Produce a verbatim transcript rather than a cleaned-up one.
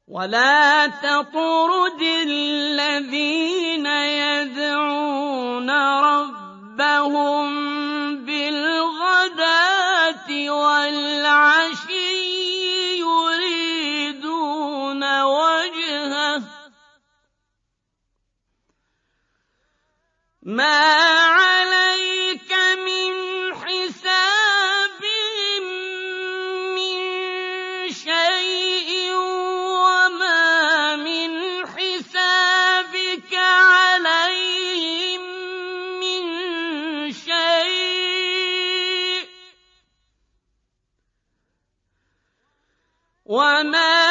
ولا تطرد الذين يدعون ربهم بالغداة والعشي يريدون وجهه ما عليك من حسابهم من شيء وما من حسابك عليهم من شيء وما